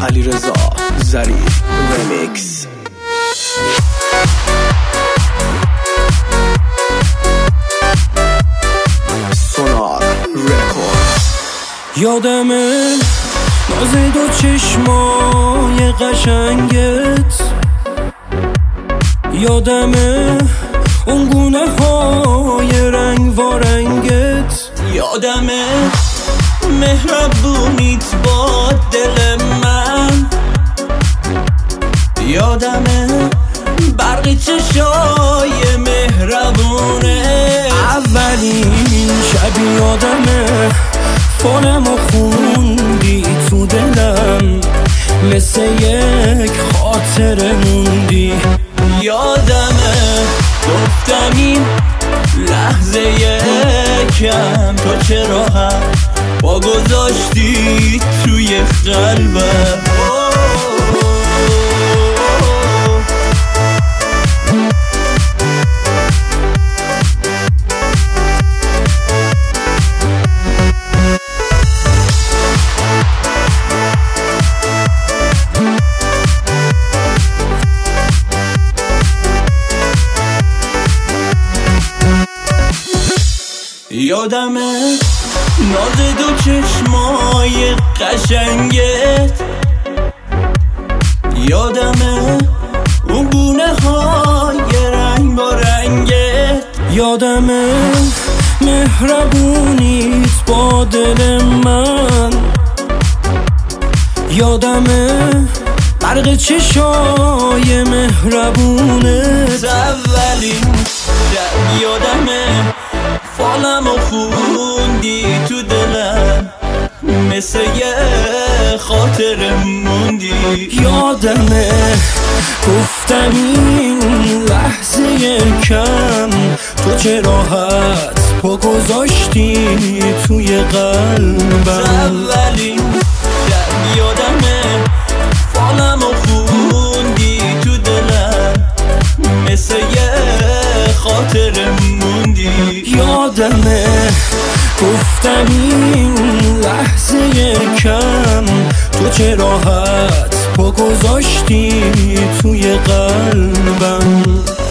علیرضا ظریف رمیکس. سونار رکورد. یادمه ناز دو چشمای قشنگت، یادمه اون گونه های رنگ و رنگت، یادمه مهربونیت با دل من، یادمه برق چشای مهربونه. اولین شب یادمه فونمو خوندی تو دلم، مثل یک خاطره موندی. یادمه گفتم این لحظه کم تو چرا هم با گذاشتی توی قلبم. یادمه ناز دو چشمای قشنگت، یادمه اون گونه های رنگ با رنگت، یادمه مهربونیت با دل من، یادمه برق چشای مهربونت. اولین شب یادمه فالمو خوندی تو دلم، مثل یه خاطر موندی. یادمه گفتم این لحظه کم تو چه راحت پا گذاشتی توی قلبم. اولین شب یادمه فالمو خوندی تو دلم، مثل یه خاطر موندی. یادمه گفتم این لحظه کم تو چه راحت پا گذاشتی توی قلبم.